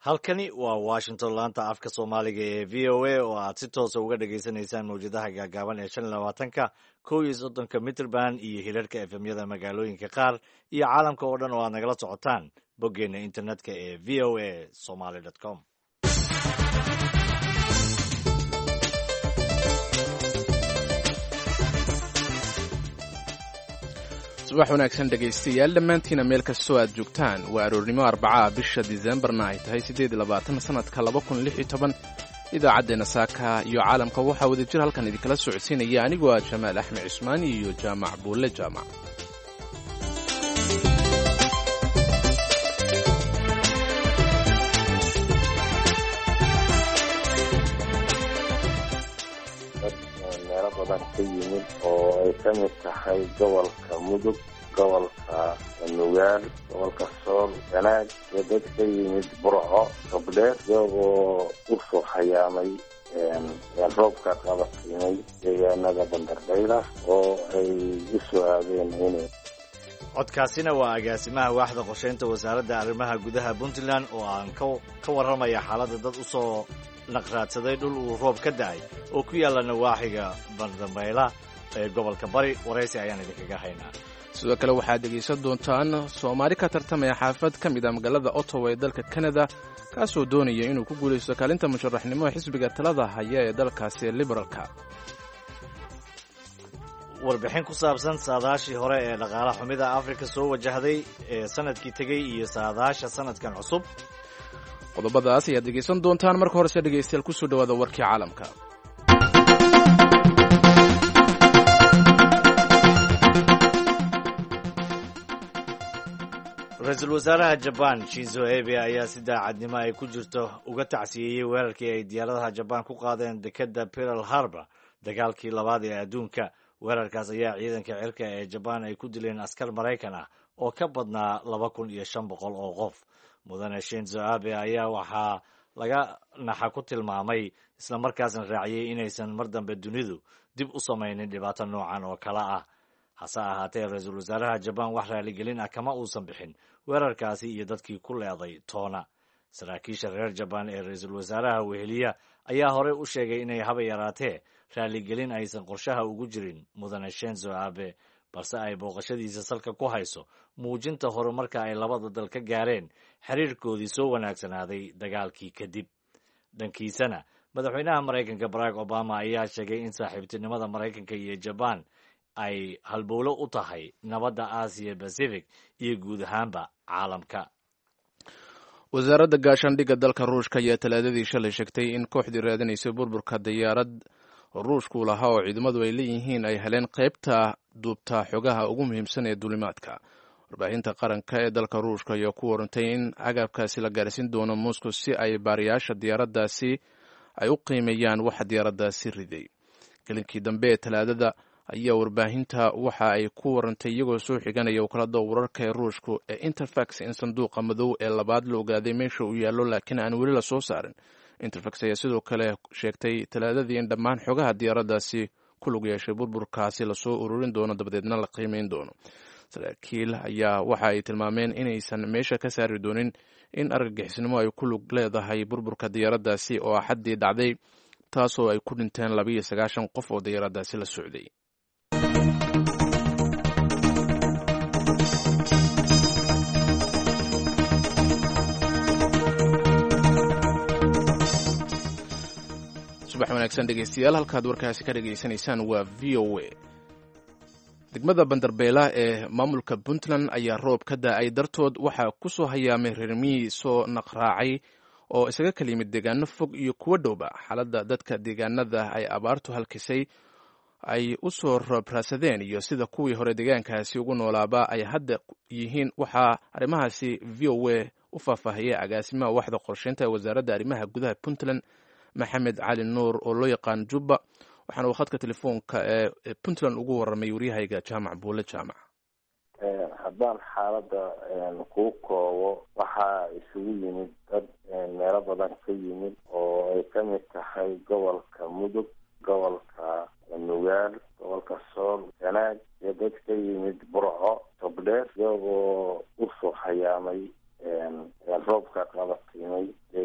halkani waa Washington laanta afka Soomaaliga ee VOA oo aad si toos ah uga dhageysanaysaan mawjadaha gaagaaban ee 25ka 31 Mitrband iyo hirarka FM-yada magaalooyinka qaar iyo caalamka oo dhan oo aad nagala socotaan boggeena internetka ee voasomali.com. subax wanaagsan dhegaystayaal dhammaantiina meel kastoo aad joogtaan waa aroornimo arbacaha bisha diseembarna ay tahay 8 sanadka 2016 idaacaddeenna saaka iyo caalamka waxaa wadajir halkan idinkala socodsiinaya anigoo ah jamaal axmed cismaan iyo jaamac buulle jaamac. meelo badan ka yimid oo ay ka mid tahay gobolka mudug, gobolka nugaal, gobolka sool, ganaag iyo dad ka yimid burco, gabdheer iyagoo u soo hayaamay roobka qabatimay deegaanada bandardayla oo ay u soo aadeen inay codkaasina waa agaasimaha waaxda qorsheynta wasaaradda arrimaha gudaha Puntland oo aan ka warramaya xaaladda dad u soo naqraadsaday dhul uu roob ka da'ay oo ku yaalla nawaaxiga bandambayla ee gobolka bari. waraysi ayaan idinkaga haynaa. sidoo kale waxaad dhegaysan doontaan Soomaali ka tartamaya xaafad ka mid ah magaalada Ottawa ee dalka Canada kaasoo doonaya inuu ku guulaysto kaalinta musharaxnimo ee xisbiga talada haya ee dalkaasi Liberalka. warbixin ku saabsan saadaashii hore ee dhaqaalaha xumida Afrika soo wajahday ee sanadkii tegay iyo saadaasha sanadkan cusub. qodobadaas ayaad dhegaysan doontaan. marka horese dhegaystayaal ku soo dhawaada warkii caalamka. ra-iisul wasaaraha Japan Shinzo Abe ayaa si daacadnimo ay ku jirto uga tacsiyeeyey weerarkii ay diyaaradaha Japan ku qaadeen dekedda Pearl Harbor dagaalkii labaad ee adduunka. weerarkaas ayaa ciidanka cirka ee Japan ay ku dileen askar Maraykan ah oo ka badnaa 2,500 oo qof. mudane Shinzo Abe ayaa waxaa laga naxa ku tilmaamay isla markaasna raaciyey inaysan mar dambe dunidu dib u samaynin dhibaato noocan oo kale ah. hase ahaatee ra-iisul wasaaraha Japan wax raaligelin ah kama uusan bixin weerarkaasi iyo dadkii ku leeday toona. saraakiisha reer Japan ee ra-iisul wasaaraha weheliya ayaa horey u sheegay inay haba yaraatee raaligelin aysan qorshaha ugu jirin mudane Shinzo Abe, balse ay booqashadiisa salka ku hayso muujinta horumarka ay labada dal ka gaareen xiriirkoodii soo wanaagsanaaday dagaalkii kadib. dhankiisana madaxweynaha Maraykanka Barack Obama ayaa sheegay in saaxiibtinimada Maraykanka iyo Japan ay halbowlo u tahay nabadda Aasiya Pacific iyo guud ahaanba caalamka. wasaaradda gaashaandhigga dalka ruushka ayaa talaadadii shalay sheegtay in kooxdii raadinaysay burburka diyaarad ruushku lahaa oo ciidamadu ay leeyihiin ay heleen qaybta duubta xogaha ugu muhiimsan ee duulimaadka. warbaahinta qaranka ee dalka ruushka ayaa ku warantay in agabkaasi la gaarsiin doono Moscow si ay baariyaasha diyaaraddaasi ay u qiimeeyaan waxa diyaaraddaasi riday. gelinkii dambe ee talaadada ayaa warbaahinta waxa ay ku warantay iyagoo soo xiganaya wakaalada wararka ee ruushku ee Interfax in sanduuqa madow ee labaad la ogaaday meesha uu yaallo laakiin aan weli la soo saarin. Interfax ayaa sidoo kale sheegtay talaadadii in dhammaan xogaha diyaaraddaasi ku lug yeeshay burburkaasi lasoo ururin doono dabadeedna la qiimeyn doono. saraakiil ayaa waxa ay tilmaameen inaysan meesha ka saari doonin in argagixisnimo ay ku lug leedahay burburka diyaaraddaasi oo axaddii dhacday taasoo ay ku dhinteen 29 qof oo diyaaraddaasi la socday. subax wanaagsan dhegaystayaal, halkaad warkaasi ka dhegaysanaysaan waa VOA. degmada bandarbeyla ee maamulka Puntland ayaa roob ka da'ay dartood waxaa ku soo hayaamay reer miyi soo naqraacay oo isaga kala yimid deegaano fog iyo kuwo dhowba. xaaladda dadka deegaanada ay abaartu halkisay ay u soo roobraasadeen iyo sida kuwii hore deegaankaasi ugu noolaaba ay hadda yihiin waxaa arrimahaasi VOA u faahfaahiyey agaasimaha waaxda qorsheynta ee wasaaradda arrimaha gudaha Puntland Maxamed Cali Nuur oo loo yaqaan Jubba, waxaana uu khadka telefoonka ee Puntland ugu warramay waryahayga Jaamac Buulle Jaamac. haddaan xaaladda kuu koobo waxaa isugu yimid dad meelo badan ka yimid oo ay ka mid tahay gobolka mudug, gobolka nugaal, gobolka sool, ganaag iyo dad ka yimid burco, gabdheer iyagoo u soo hayaamay roobka qabatimay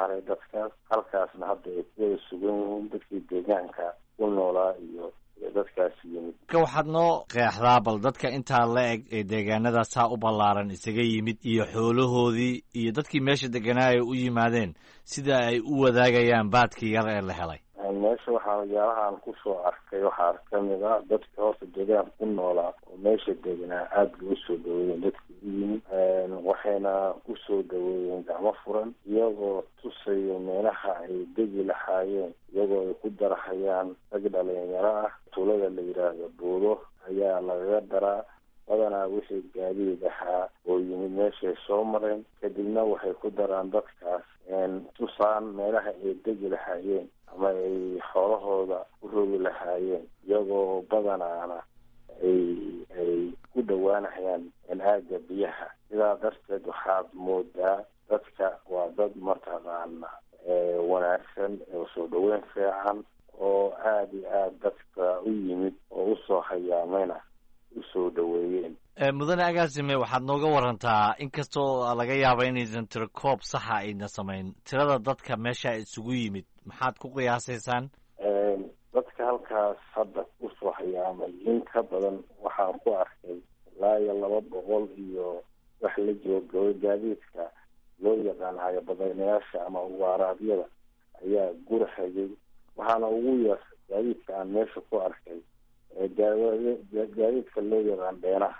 haray dadkaas halkaasna hadda ay kuwada sugan yihiin dadkii deegaanka ku noolaa iyo dadkaas yimid. Waxaad noo qeexdaa bal dadka intaa la eg ee deegaanadaas saa u ballaaran isaga yimid iyo xoolahoodii iyo dadkii meesha deganaa ay u yimaadeen sida ay u wadaagayaan baadkii yar ee la helay. meesha waxaa magaalahan kusoo arkay waxaa kamid ah dadka horta deegaan ku noolaa oo meesha deganaa aada loo soo dhaweeyeen dadka u yimid waxayna kusoo dhaweeyeen gacmo furan iyagoo tusayo meelaha ay degi lahaayeen iyagoo ay ku darahayaan rag dhalinyaro ah tuulada la yidhaahdo buudo ayaa lagaga daraa badanaa wixii gaadiid ahaa oo yimid meeshay soo mareen kadibna waxay ku daraan dadkaas tusaan meelaha ay degi lahaayeen ama ay xoolahooda u rogi lahaayeen iyagoo badanaana ay ku dhawaanayaan aaga biyaha. sidaa darteed waxaad moodaa dadka waa dad mataqaana wanaagsan oo soo dhaweyn fiican oo aada iyo aada dadka u yimid oo usoo hayaamayna usoo dhaweeyeen. mudane agaasime waxaad nooga warantaa inkastoo laga yaaba inaysan tiro koob saxa ayna samayn tirada dadka meesha isugu yimid maxaad ku qiyaasaysaan? dadka halkaas hadda usoo hayaamay in ka badan waxaan ku arkay ilaa iyo 200 iyo wax la joogo gaadiidka loo yaqaan hayabadaynayaasha ama waaraadyada ayaa gurahayay. waxaana ugu yar gaadiidka aan meesha ku arkay gaadiidka loo yaqaan dheenaha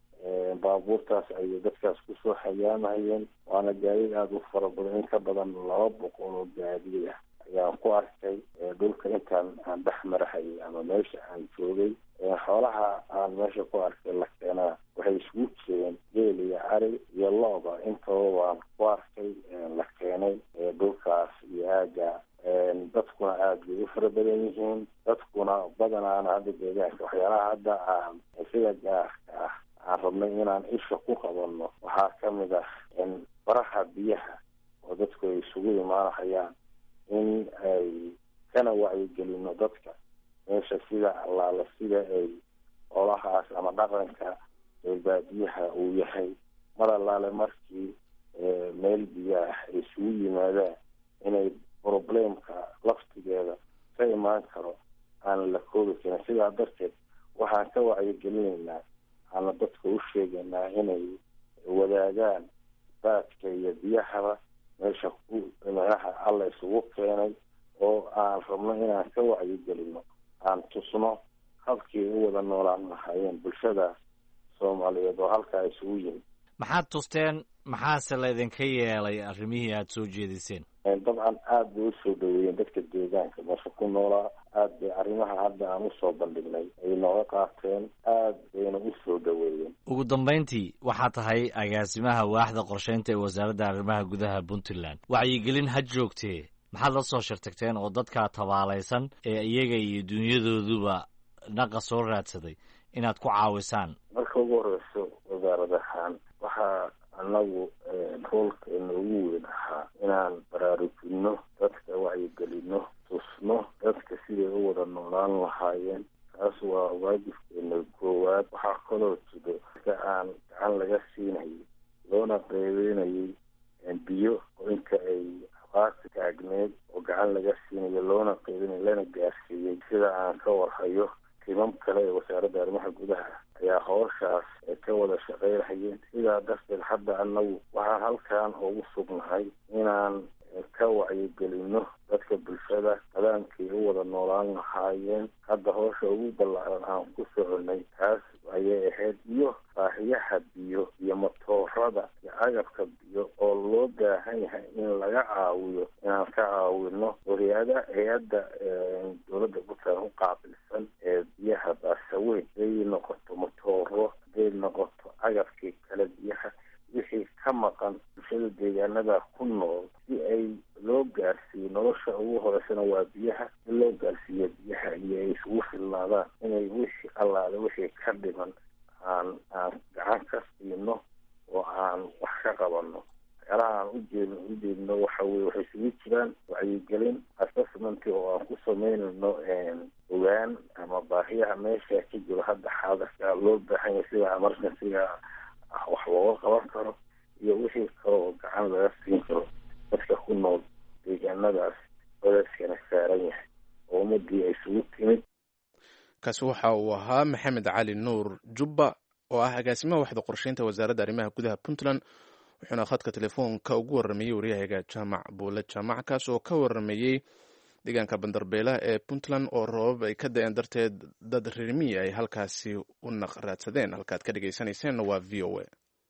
baabuurtaas ayay dadkaas kusoo hayaamayeen waana gaadiid aada u fara badan in ka badan 200 oo gaadiid ah ayaan ku arkay dhulka intaan aan dhex marahayay ama meesha aan joogay. xoolaha aan meesha ku arkay la keenaa waxay isugu jireen geel iyo ari iyo looba intaba waan ku arkay la keenay dhulkaas iyo aaga. dadkuna aada bay u fara badan yihiin dadkuna badanaana hadda deegaanka waxyaalaha hadda aan sida gaarka ah aan rabnay inaan isha ku qabanno waxaa kamid ah baraha biyaha oo dadku ay isugu imaanahayaan in ay kana wacyigelino dadka meesha sida allaala sida ay olahaas ama dhaqanka baadiyaha uu yahay mar allaale markii meel biyaah ay isugu yimaadaan inay problemka laftigeeda ka imaan karo aan la koobi karin. sidaa darteed waxaan ka wacyigelinaynaa aana dadka u sheegaynaa inay wadaagaan baadka iyo biyahaba meesha meelaha alla isugu keenay oo aan rabno inaan ka wacyigelino aan tusno habkii u wada noolaan lahaayeen bulshada soomaaliyeed oo halkaa isugu yimid. maxaad tusteen maxaase laydinka yeelay arrimihii aada soo jeediseen? dabcan aada bay usoo dhaweeyeen dadka deegaanka meesha ku noolaa aada bay arrimaha hadda aan usoo bandhignay ay nooga qaateen aada bayna usoo dhaweeyeen. ugu dambayntii waxaa tahay agaasimaha waaxda qorsheynta ee wasaaradda arrimaha gudaha puntland. wacyigelin ha joogtee maxaad la soo shirtagteen oo dadka tabaalaysan ee iyaga iyo dunyadooduba naqa soo raadsaday inaad ku caawisaan? marka ugu horeyso wasaarad ahaan waxaa anagu roolka inoogu weyn ahaa inaan baraarujino dadka wacyigelino tusno dadka siday u wada noolaan lahaayeen. taas waa waajibkeena koowaad. waxaa kaloo jiro dadka aan gacan laga siinayay loona qeybeynayay biyo oo inka ay abaarta taagneed oo gacan laga siinayo loona qeybinay lana gaarsiiyey. sida aan ka warhayo timam kale ee wasaaradda arrimaha gudaha ayaa howshaas ka wada shaqeynayeen. sidaa darteed hadda anagu waxaan halkan ugu sugnahay inaan ka wacyigelino dadka bulshada qadaankii u wada noolaan lahaayeen. hadda howsha ugu ballaaran aan ku soconay taas ayay ahayd iyo baahiyaha biyo iyo matoorada iyo agabka biyo oo loo baahan yahay in laga caawiyo inaan ka caawino hay-adda dowladda puntland u qaabilsan ee biyaha baasaweyn haday noqoto matooro haday noqoto agabkii kale biyaha wixii ka maqan bulshada deegaanada ku nool si ay loo gaarsiiyo nolosha ugu horeysana waa biyaha si loo gaarsiiyo biyaha iyo ay isugu filnaadaan inay wixii allaale wixii ka dhiman aan gacan ka siino oo aan wax ka qabano. waxyaalaha aan ujeedno waxa weye waxay isugu jiraan wacyigelin assessment oo aan ku sameynayno ogaan ama baahiyaha meesha ka jiro hadda xaadarka loo baahan yahay sida emergencyga wax looga qaban karo iyo wixii kale oo gacan laga siin karo dadka ku nool deegaanadaas codadkana saaran yahay oo ummadii ay isugu timid. kaasi waxa uu ahaa maxamed cali nuur jubba oo ah agaasimaha waxda qorsheynta wasaaradda arrimaha gudaha puntland, wuxuuna khadka telefoonka ugu waramayey waryahaga jaamac buule jaamac, kaas oo ka waramayey deegaanka bandarbeela ee puntland oo roobab ay ka da-een darteed dad reer miyi ay halkaasi u naq raadsadeen. halkaad ka dhegaysanayseena waa v o a.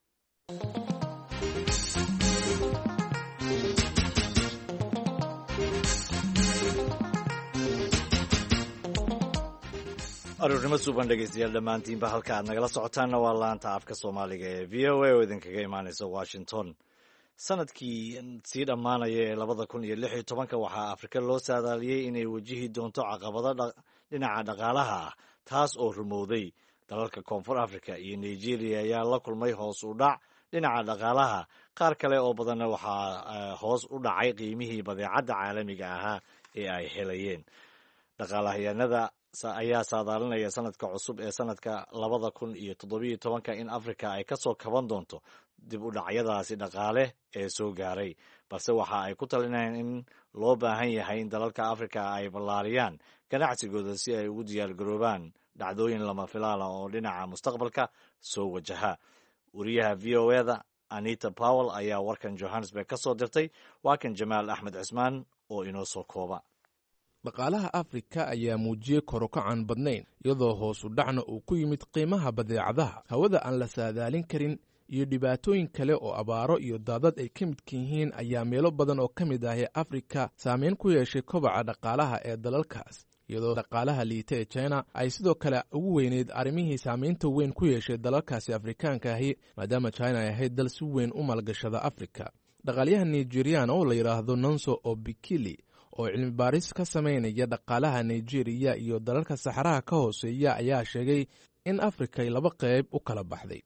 aroornimo suuban dhegeystayaal dhammaantiinba halka aad nagala socotaanna waa laanta afka soomaaliga ee v o a oo idinkaga imaaneysa washington. sanadkii sii dhammaanaya ee 2016 waxaa afrika loo saadaaliyey inay wajihi doonto caqabado dhinaca dhaqaalaha ah, taas oo rumowday. dalalka koonfur africa iyo nigeria ayaa la kulmay hoos u dhac dhinaca dhaqaalaha. qaar kale oo badanna waxaa hoos u dhacay qiimihii badeecadda caalamiga ahaa ee ay helayeen. dhaqaalahayaanada ayaa saadaalinaya sanadka cusub ee sanadka 2017 in afrika ay kasoo kaban doonto dib u dhacyadaasi dhaqaale ee soo gaaray, balse waxa ay ku talinayaan in loo baahan yahay in dalalka afrika ay ballaariyaan ganacsigooda si ay ugu diyaargaroobaan dhacdooyin lama filaana oo dhinaca mustaqbalka soo wajaha. wariyaha v o eda anita powell ayaa warkan johannesburg ka soo dirtay. waa kan jamaal axmed cismaan oo inoo soo kooba. dhaqaalaha afrika ayaa muujiyey korokacan badnayn, iyadoo hoos u dhacna uu ku yimid qiimaha badeecadaha, hawada aan la saadaalin karin iyo dhibaatooyin kale oo abaaro iyo daadad ay ka midka yihiin ayaa meelo badan oo ka mid ah ee afrika saameyn ku yeeshay kobaca dhaqaalaha ee dalalkaas, iyadoo dhaqaalaha liita ee china ay sidoo kale ugu weyneyd arrimihii saamaynta weyn ku yeeshay dalalkaasi afrikaanka ahi, maadaama china ay ahayd dal si weyn u maalgashada afrika. dhaqaalyaha nigerian oo la yidhaahdo nonso obikili oo cilmi baaris ka samaynaya dhaqaalaha nigeria iyo dalalka saxaraha ka hooseeya ayaa sheegay in afrika ay laba qayb u kala baxday.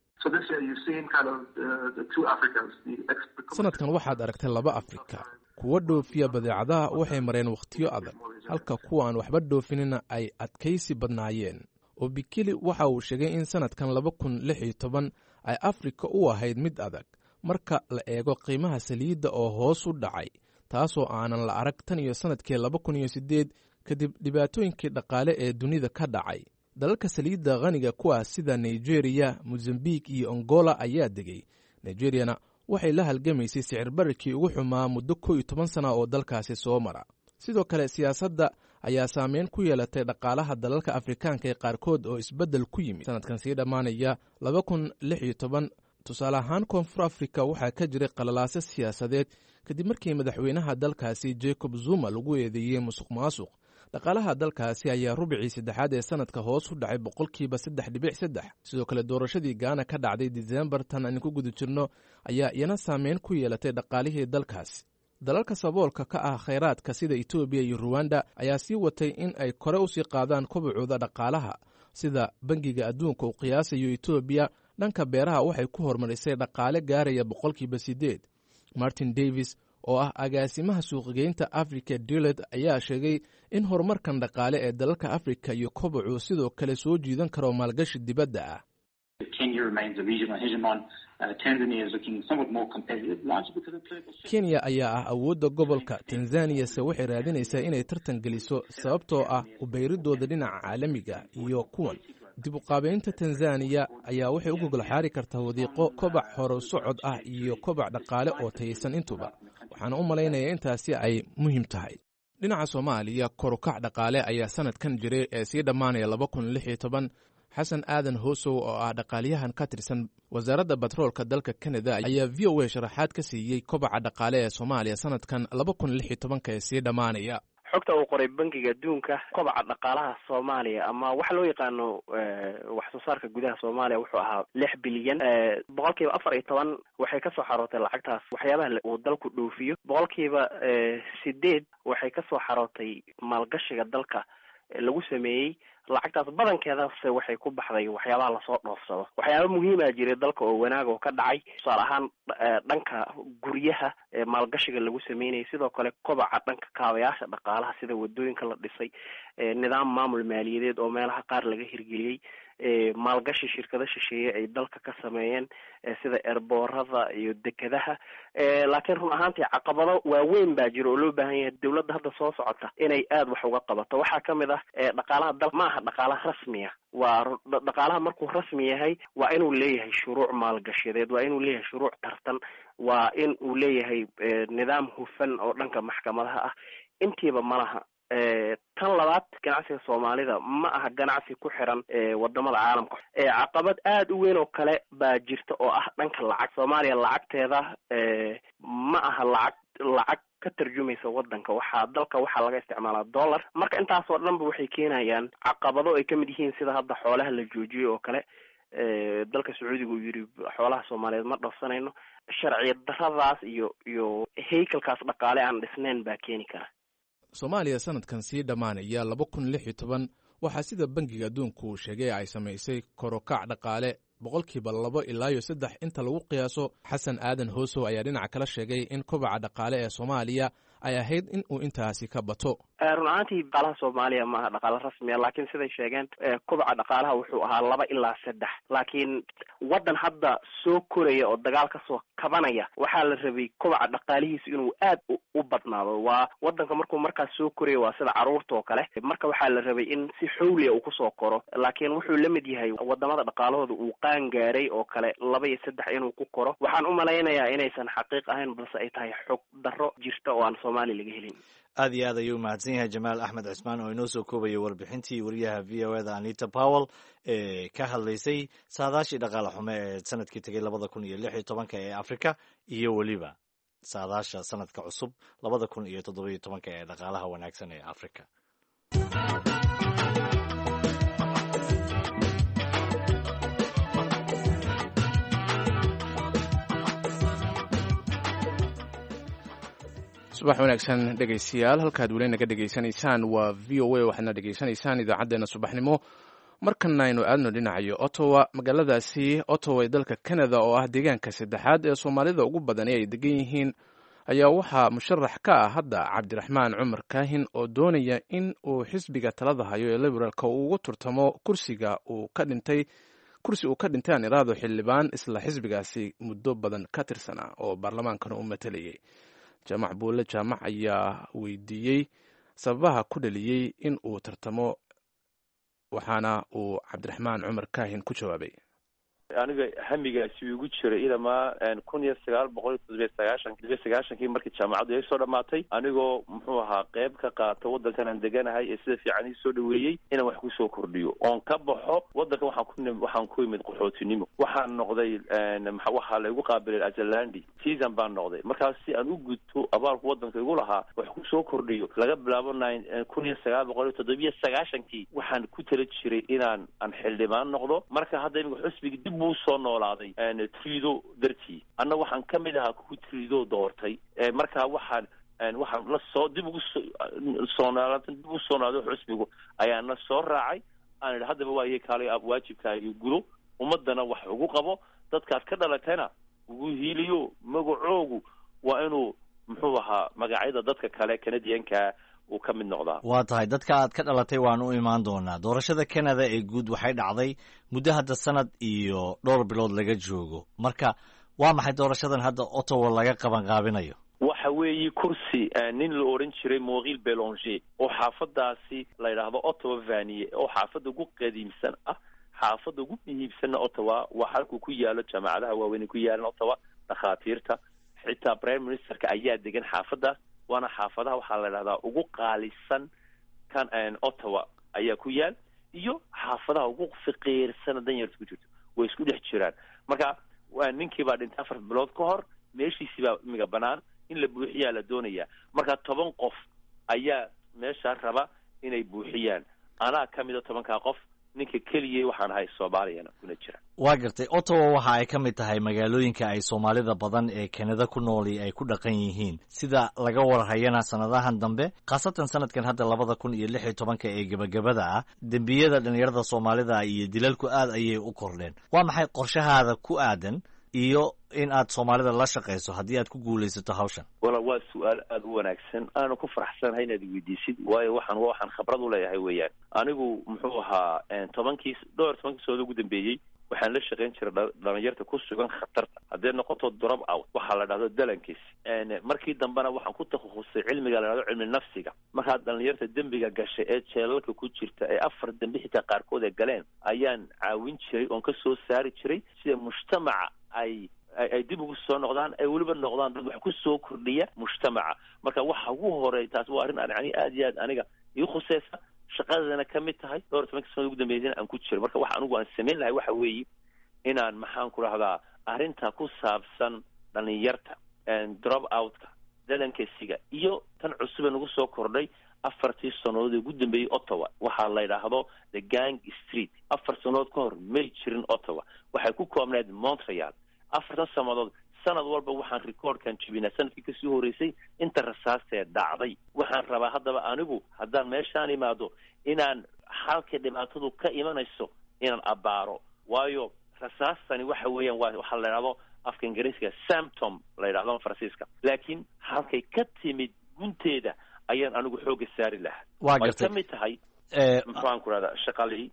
sanadkan waxaad aragtay laba afrika. kuwa dhoofiya badeecadaha waxay mareen wakhtiyo adag, halka kuwa aan waxba dhoofinina ay adkaysi badnaayeen. obikili waxa uu sheegay in sanadkan 2016 ay afrika u ahayd mid adag marka la eego qiimaha saliidda oo hoos u dhacay, taasoo aanan la arag tan iyo sanadkii 2008 kadib dhibaatooyinkii dhaqaale ee dunida ka dhacay. dalalka saliidda khaniga kuwaas sida nigeria, mozambique iyo angola ayaa degay. nigeriyana waxay la halgamaysay sicir bararkii ugu xumaa muddo 11 sana oo dalkaasi soo mara. sidoo kale siyaasadda ayaa saameyn ku yeelatay dhaqaalaha dalalka afrikaanka ee qaarkood oo isbeddel ku yimid sanadkan sii dhammaanaya 2016. tusaale ahaan koonfur afrika waxaa ka jiray qalalaase siyaasadeed kadib markii madaxweynaha dalkaasi jacob zuma lagu eedeeyey musuq maasuq. dhaqaalaha dalkaasi ayaa rubicii saddexaad ee sanadka hoos u dhacay 3.3%. sidoo kale doorashadii gaana ka dhacday diseembar tan aan ku guda jirno ayaa iyana saameyn ku yeelatay dhaqaalihii dalkaasi. dalalka saboolka ka ah khayraadka sida etoobiya iyo ruwanda ayaa sii watay in ay kore usii qaadaan kobacooda dhaqaalaha, sida bangiga adduunka uu qiyaasayo etoobiya dhanka beeraha waxay ku horumarisay dhaqaale gaaraya 8%. martin davis oo ah agaasimaha suuqgeynta africa dilet ayaa sheegay in horumarkan dhaqaale ee dalalka afrika iyo kobacu sidoo kale soo jiidan karo maalgashi dibadda ah. kenya ayaa ah awoodda gobolka, tanzaniyase waxay raadinaysaa inay tartan geliso sababtoo ah ubayridooda dhinaca caalamiga iyo kuwan. dib u qaabeynta tanzaniya ayaa waxay u gogol xaari kartaa wadiiqo kobac horo socod ah iyo kobac dhaqaale oo taysan intuba. waxaana u malaynayaa intaasi ay muhiim tahay. dhinaca soomaaliya korukac dhaqaale ayaa sanadkan jiray ee sii dhammaanaya 2016. xasan aadan hoosow oo ah dhaqaalyahan ka tirsan wasaaradda batroolka dalka kanada ayaa v o a sharaxaad ka siiyey kobaca dhaqaale ee soomaaliya sanadkan 2016 ee sii dhammaanaya. xogta uu qoray bangiga adduunka, kobaca dhaqaalaha soomaaliya ama waxa loo yaqaano wax soo saarka gudaha soomaaliya wuxuu ahaa 6 bilyan. 14% waxay kasoo xarootay lacagtaas waxyaabaha uu dalku dhoofiyo. 8% waxay kasoo xarootay maalgashiga dalka lagu sameeyey lacagtaas badankeedase waxay ku baxday waxyaabaha lasoo dhoofsado. waxyaaba muhiima jiray dalka oo wanaag oo ka dhacay, tusaale ahaan dhanka guryaha maalgashiga lagu sameynayay, sidoo kale kobaca dhanka kaabayaasha dhaqaalaha sida wadooyinka la dhisay, nidaam maamul maaliyadeed oo meelaha qaar laga hirgeliyey, maalgashi shirkado shisheeye ay dalka ka sameeyeen sida erboorada iyo dekedaha. laakiin run ahaantii caqabado waaweyn baa jira oo loo baahan yahay dawladda hadda soo socota inay aada wax uga qabato. waxaa kamid ah dhaqaalaha dalka ma aha dhaqaalaha rasmiya, waa dhaqaalaha markuu rasmi yahay waa inuu leeyahay shuruuc maalgashadeed, waa inuu leeyahay shuruuc tartan, waa in uu leeyahay nidaam hufan oo dhanka maxkamadaha ah. intiiba malaha. tan labaad, ganacsiga soomaalida ma aha ganacsi ku xiran wadamada caalamka. caqabad aada u weyn oo kale baa jirta oo ah dhanka lacag. soomaaliya lacagteeda ma aha lacag ka tarjumaysa wadanka, waxaa laga isticmaalaa dollar. marka intaasoo dhanba waxay keenayaan caqabado ay kamid yihiin sida hadda xoolaha la joojiyey oo kale. dalka sacuudiga uu yidhi xoolaha soomaaliyeed ma dhafsanayno. sharci daradaas iyo haykalkaas dhaqaale aan dhisnayn baa keeni kara. soomaaliya sanadkan sii dhammaanaya 2016 waxaa sida bangiga adduunku uu sheegay ay samaysay korokac dhaqaale 2% ilaa 3% inta lagu qiyaaso. xasan aadan hoosow ayaa dhinaca kala sheegay in kobaca dhaqaale ee soomaaliya ay ahayd in uu intaasi ka bato. run ahaantii dhaqaalaha soomaaliya maaha dhaqaale rasmiya, laakiin siday sheegeen kobaca dhaqaalaha wuxuu ahaa 2 ilaa 3. laakiin wadan hadda soo koraya oo dagaal kasoo kabanaya waxaa la rabay kobaca dhaqaalihiisu inuu aad u badnaado. waa wadanka markuu markaas soo koraya waa sida caruurta oo kale, marka waxaa la rabay in si xawliya uu kusoo koro. laakiin wuxuu la mid yahay wadamada dhaqaalahooda uu qaan gaaray oo kale 2 iyo 3 inuu ku koro. waxaan u malaynayaa inaysan xaqiiq ahayn, balse ay tahay xog darro jirta oo aan soomaaliya laga helin. aad iyo aad ayuu mahadsan yahay jamaal axmed cismaan oo inoo soo koobayay warbixintii wariyaha v o eda anita powell ee ka hadlaysay saadaashii dhaqaale xume ee sanadkii tegay 2016 ee africa iyo weliba saadaasha sanadka cusub 2017 ee dhaqaalaha wanaagsan ee africa. subax wanaagsan dhegaystayaal, halkaad weli naga dhegaysanaysaan waa v o a. waxaadna dhegaysanaysaan idaacaddeenna subaxnimo. markana aynu aadno dhinacayo Ottawa. magaaladaasi Ottawa ee dalka Canada oo ah deegaanka saddexaad ee soomaalida ugu badan ay degan yihiin ayaa waxaa musharax ka ah hadda cabdiraxmaan cumar kaahin oo doonaya in uu xisbiga talada hayo ee liberaalka uu ugu turtamo kursi uu ka dhintay aan iraado xildhibaan isla xisbigaasi muddo badan ka tirsanaa oo baarlamaankana u matalayay. jaamac buulle jaamac ayaa weydiiyey sababaha ku dhaliyey in uu tartamo, waxaana uu cabdiraxmaan cumar kaahin ku jawaabay. aniga hamigaasi igu jiray ilamaa 1997 markii jaamacaddu ay soo dhamaatay, anigoo muxuu ahaa qayb ka qaata wadankan aan deganahay ee sida fiican ii soo dhaweeyey inaan wax kusoo kordhiyo oon ka baxo wadanka. waxaan ku imid qaxootinimo, waxaan noqday waxaa laygu qaabilay azalandi season baan noqday. markaas si aan u gudto abaalku wadanka igu lahaa wax kusoo kordhiyo laga bilaabo 1997 waxaan ku tala jiray inaan xildhibaan noqdo. marka hadda imika xusbiga dib buu soo noolaaday trido dartii, anna waxaan ka mid ahaa ku trido doortay. marka waxaan lasoo dib ugu soo noolaado xusbigu ayaana soo raacay. aan idhi haddaba waa iy kaalay waajibkaaga gudo, ummadana wax ugu qabo, dadkaad ka dhalatayna ugu hiiliyo. magacoogu waa inuu muxuu ahaa magacyada dadka kale Canadianka uu ka mid noqdaa. waa tahay dadka aad ka dhalatay waan u imaan doonaa. doorashada Canada ee guud waxay dhacday muddo hadda sanad iyo dhowr bilood laga joogo. marka waa maxay doorashadan hadda Ottawa laga qabanqaabinayo? waxa weeye kursi nin la oran jiray Maurice Bélanger oo xaafadaasi la yiraahdo Ottawa Vanier oo xaafada ugu qadiimsan ah, xaafada ugu muhiimsan Ottawa. waa halku ku yaalo jaamacadaha waaweyn ku yaalan Ottawa, dhakhaatiirta, xitaa prime ministerka ayaa degan xaafadaas. waana xaafadaha waxaa la yidhahdaa ugu qaalisan kan Ottawa ayaa ku yaal, iyo xaafadaha ugu faqiirsan danyarta ku jirto way isku dhex jiraan. marka ninkii baa dhintay 4 bilood ka hor, meeshiisii baa imiga banaan in la buuxiyaa la doonaya. marka 10 qof ayaa meesha raba inay buuxiyaan. anaa ka mid ah 10ka qof ninka keliya waxaan ahay soomaaliyana kuna jira. waa gartay. Ottawa waxa ay ka mid tahay magaalooyinka ay soomaalida badan ee Canada ku nooli ay ku dhaqan yihiin, sida laga warhayana sanadahan dambe, khaasatan sanadkan hadda 2016 ee gabagabada ah, dembiyada dhalinyarada soomaalida iyo dilalku aad ayay u kordheen. waa maxay qorshahaada ku aadan iyo in aad soomaalida la shaqayso haddii aad ku guulaysato hawshan? wala waa su-aal aada u wanaagsan, aanu ku faraxsanahay inaad weydiisid, waayo waxaan khibrad u leeyahay weeyaan. anigu muxuu ahaa 12 sano ugu dambeeyey waxaan la shaqayn jiray dhalinyarta ku sugan khatarta, hadday noqoto drop out waxaa la dhahdo dalankiis. markii dambena waxaan ku takhasusay cilmiga la dhahdo cilmi nafsiga. markaa dhalinyarta dembiga gashay ee jeelalka ku jirta ee 4 dembi xitaa qaarkood ay galeen ayaan caawin jiray oon ka soo saari jiray sida mujtamaca ay dib ugu soo noqdaan, ay weliba noqdaan dad wax ku soo kordhiya mujtamaca. marka waxa ugu horeey taas waa arrin yani aad iyo aad aniga ii khuseysa, shaqadana ka mid tahay. 12 sano ugu dambeysana aan ku jiro. marka waxa anigu aan samayn lahay waxa weeye inaan maxaan ku rahdaa arrinta ku saabsan dhalinyarta drop outka, dalankesiga iyo tan cusub ee nagu soo kordhay 4 sanood ugu dambeeyay Ottawa waxaa la yiraahdo the gang street. 4 sanood ka hor may jirin Ottawa, waxay ku koobnayd Montreal. 4 sanadood sanad walba waxaan recordkan jibinaa sanadkii kasii horeysay inta rasaastee dhacday. waxaan rabaa haddaba anigu haddaan meeshaan imaado inaan halka dhibaatadu ka imanayso inaan abaaro, waayo rasaastani waxa weeyaan waxaa la yidhahdo afka ingiriiska symptom la yidhahdo Faransiiska, laakiin halkay ka timid gunteeda ayaan anigu xooga saari lahaa. way ka mid tahay maxaan ku rahdaa shaqalii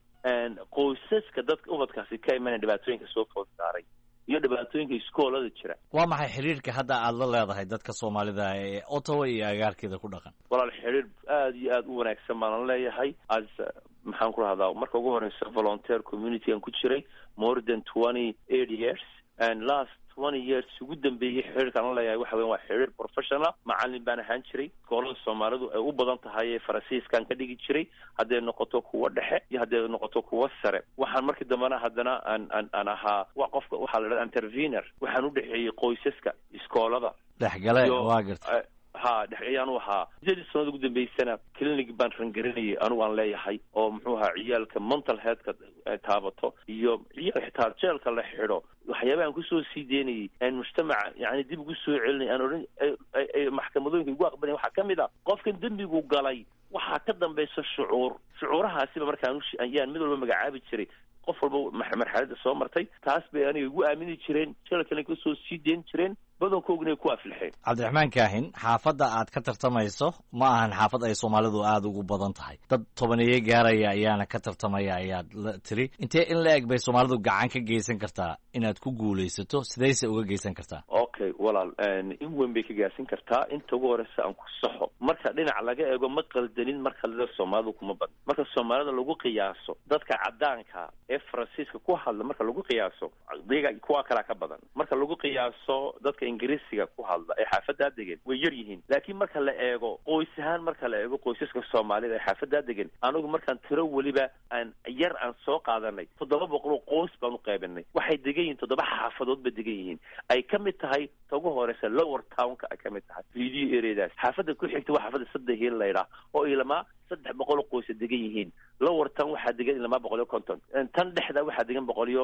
qoysaska dadka ubadkaasi ka imanaya dhibaatooyinka soo food saaray iyo dhibaatooyinka iskoolada jira. waa maxay xiriirka hadda aad la leedahay dadka Soomaalida ee Ottawa iyo agaarkeeda ku dhaqan? walaal xiriir aad iyo aad u wanaagsan baan leeyahay. maxaan ku rahdaa marka ugu horeysa volunteer community aan ku jiray more than 28 years and last 20 years ugu dambeeyay xiriirkan la leeyahay waxa weyn waa xiriir professional. macallin baan ahaan jiray iskoolada Soomaalidu ay u badan tahay ee Faransiiskan ka dhigi jiray, hadday noqoto kuwa dhexe iyo hadday noqoto kuwa sare. waxaan markii dambena haddana aan ahaa qofka waxaa la yidhahdaa intervener, waxaan u dhexeeyey qoysaska iskoolada dhexgale. waa gartay ayaan u ahaa 8 sano ugu dambeysana clinic baan rangarinayay anigu aan leeyahay oo muxuu ahaa ciyaalka mental healthka taabato iyo ciyaal xitaa jeelka la xidho waxyaabaha aan kusoo sii deynayay aan mujtamaca yani dib ugu soo celinay aan odhan maxkamadooyinka ugu aqbalay. waxaa ka mid ah qofkan dembigu galay waxaa ka dambaysa shucuurahaasiba markaan ayaan mid walba magacaabi jiray qof walba marxaladda soo martay. taas bay aniga igu aamini jireen, jeelkana kasoo sii deyn jireen, badankooguna ku afilxeen. Cabdiraxmaan Kaahin, xaafadda aad ka tartamayso ma ahan xaafad ay Soomaalidu aad ugu badan tahay, dad 10 gaaraya ayaana ka tartamaya ayaad tiri. intee in la eg bay Soomaalidu gacan ka geysan kartaa inaad ku guulaysato, sidayse uga geysan kartaa? okay walaal in weyn bay ka geysan kartaa. inta ugu horeysa aan ku saxo, marka dhinac laga eego ma qaldanin marka la Soomaalidu kuma badan. marka Soomaalida lagu qiyaaso dadka cadaanka ee Faransiiska ku hadla, marka lagu qiyaaso diga kuwa kala ka badan. marka lagu qiyaaso dadka ingiriisiga ku hadla ee xaafadda degan way yar yihiin. laakiin marka la eego qoys ahaan, marka la eego qoysaska Soomaalida ee xaafadda degan, anigu markaan tiro waliba aan soo qaadanay 700 qoys baan u qaybinay. waxay degan yihiin 7 xaafadood ba degan yihiin. ay ka mid tahay ugu horeysa Lower Town-ka ay ka mid tahay video areas. xaafadda ku xigta waa xaafadda Saddehiil la yiraahdo oo ilama 300 qoys degan yihiin. Lower Town waxaa degan ilama 150. tan dhexda waxaa degan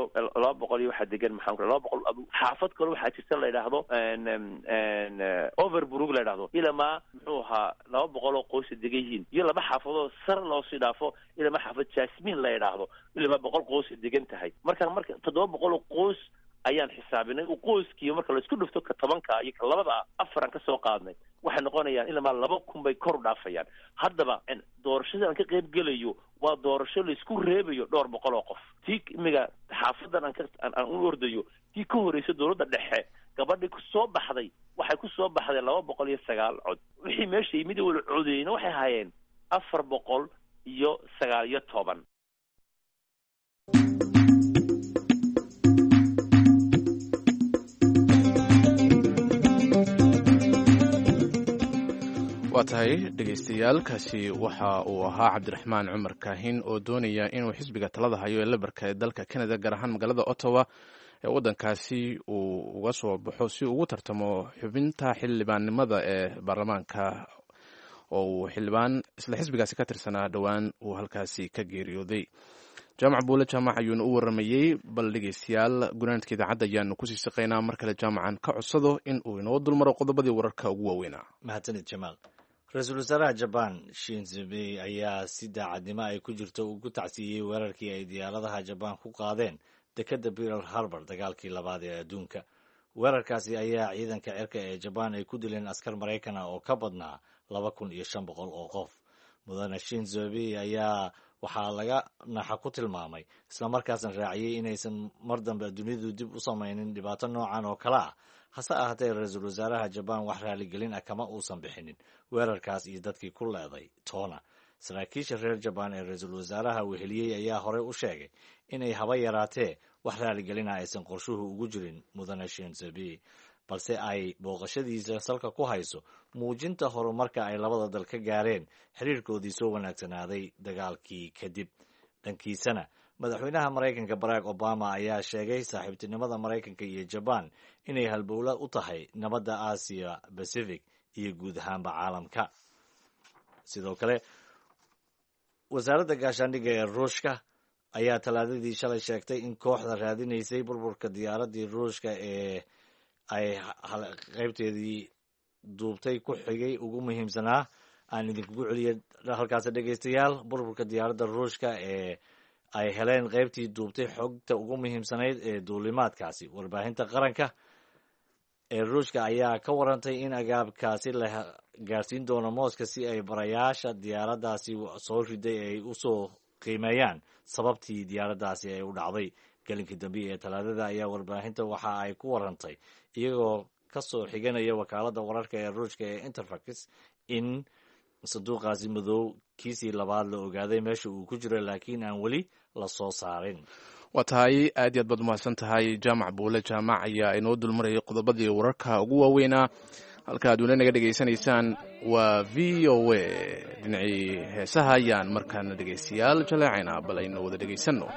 200 waxaa degan maxaan ku 200. xaafad kale waxaa jirta la yiraahdo Overbrook la yiraahdo ilama muxuu ahaa 200 qoys degan yihiin, iyo laba xaafadood sar loo sii dhaafo ilama xaafad Jasmine la yiraahdo ilama 100 qoys degan tahay. marka 700 qoys ayaan xisaabinay oo qoyskii marka la isku dhufto ka 10ka iyo ka labada 4 ka soo qaadnay waxay noqonayaan ilaa 2,000 bay kor u dhaafayaan. haddaba doorashada aan ka qayb gelayo waa doorasho la isku reebayo 200 qof. tii imiga xaafadan aan u ordayo tii ka horeysa dowladda dhexe gabadhii ku soo baxday waxay ku soo baxday 209 cod. wixii meesha yimid wada codeeyna waxay hayeen 419. waa tahay dhegaystayaal, kaasi waxa uu ahaa Cabdiraxmaan Cumar Kaahin oo doonaya inuu xisbiga talada hayo ee Labourka ee dalka Canada gaar ahaan magaalada Ottawa ee waddankaasi uu uga soo baxo si uu ugu tartamo xubinta xildhibaannimada ee baarlamaanka oo uu xildhibaan isla xisbigaasi ka tirsanaa dhowaan uu halkaasi ka geeriyooday. jaamac buule jaamac ayuuna u waramayey. bal dhegeystayaal gunaanadka idaacadda ayaanu kusii shaqeynaa. mar kale jaamacan ka codsado in uu inoo dulmaro qodobadii wararka ugu waaweynaa. mahadsanid jamaal. ra-iisul wasaaraha jaban shinzo abe ayaa si daacadnimo ay ku jirto ugu tacsiiyey weerarkii ay diyaaradaha jabaan ku qaadeen dekedda Pearl Harbor dagaalkii labaad ee adduunka. weerarkaasi ayaa ciidanka cirka ee jabaan ay ku dileen askar maraykan ah oo ka badnaa 2,500 oo qof. mudane shinzo abe ayaa waxaa laga naxa ku tilmaamay islamarkaasna raaciyey inaysan mar dambe dunidu dib u samaynin dhibaato noocan oo kale ah. hase ahaatee ra-iisul wasaaraha jabaan wax raaligelin ah kama uusan bixinin weerarkaas iyo dadkii ku leeday toona. saraakiisha reer jabaan ee ra-iisul wasaaraha weheliyey ayaa horey u sheegay inay haba yaraatee wax raaligelin ah aysan qorshuhu ugu jirin mudane shinzo abe, balse ay booqashadiisa salka ku hayso muujinta horumarka ay labada dal ka gaareen xiriirkoodii soo wanaagsanaaday dagaalkii kadib. dhankiisana madaxweynaha maraykanka barack obama ayaa sheegay saaxiibtinimada maraykanka iyo jabaan inay halbowla u tahay nabadda aasiya pacific iyo guud ahaanba caalamka. sidoo kale wasaaradda gaashaandhigga ee ruushka ayaa talaadadii shalay sheegtay in kooxda raadinaysay burburka diyaaraddii ruushka ee ay qaybteedii duubtay ku xigay ugu muhiimsanaa. aan idinkugu celiyay halkaas dhegeystayaal. burburka diyaaradda ruushka ee ay heleen qaybtii duubtay xogta ugu muhiimsanayd ee duulimaadkaasi. warbaahinta qaranka ee ruushka ayaa ka warantay in agaabkaasi la gaarsiin doono mooska si ay barayaasha diyaaraddaasi soo riday ay usoo qiimeeyaan sababtii diyaaraddaasi ay u dhacday. gelinkii dambe ee talaadada ayaa warbaahinta waxa ay ku warantay iyagoo ka soo xiganaya wakaaladda wararka ee ruushka ee Interfax in sanduuqaasi madow kiisii labaad la ogaaday meesha uu ku jiro laakiin aan weli la soo saarin. waa tahay aad iyo aad baad umahadsan tahay jaamac buule jaamac ayaa inoo dulmarayay qodobadii wararka ugu waaweynaa. halka aad weli naga dhegaysanaysaan waa v o a. dhinacii heesaha ayaan markaana dhegaystayaal jaleecayna bal aynu wada dhegaysanno.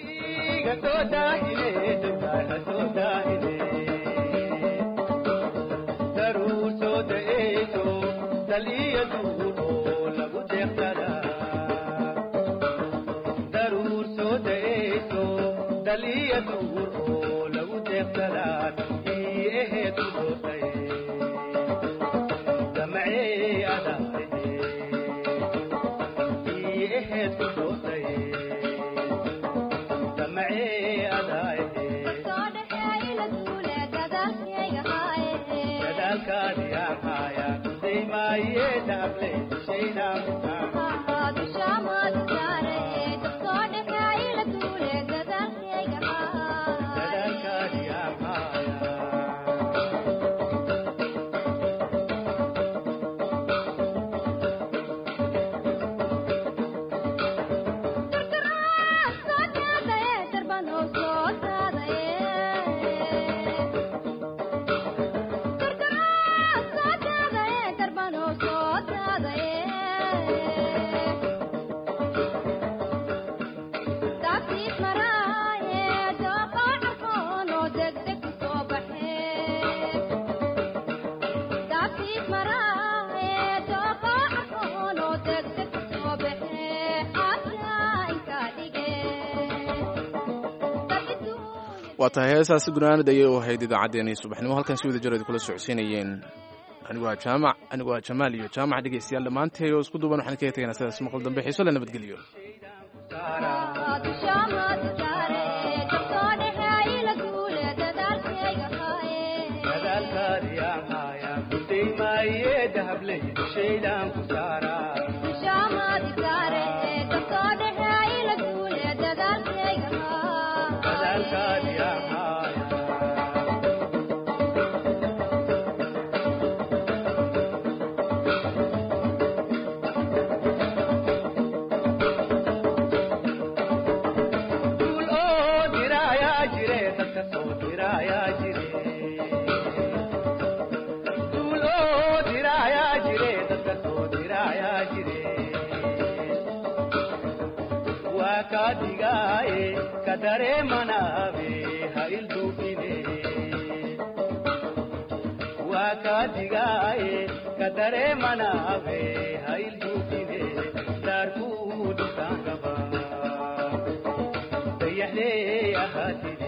waa tahay heesaasi gunaanad ayay u ahayd idaacaddeenii subaxnimo. halkan si wada jir kula socodsiinayeen anigoo jamaal iyo jaamac. dhegeystayaal dhammaantay oo isku duuban waxaan kaga tegaynaa sidaas maqal dambe xiiso le nabadgeliyo. كادغاي كدري مناوي هاي البوكيني داركو دكانغبا يحلي يا خاتي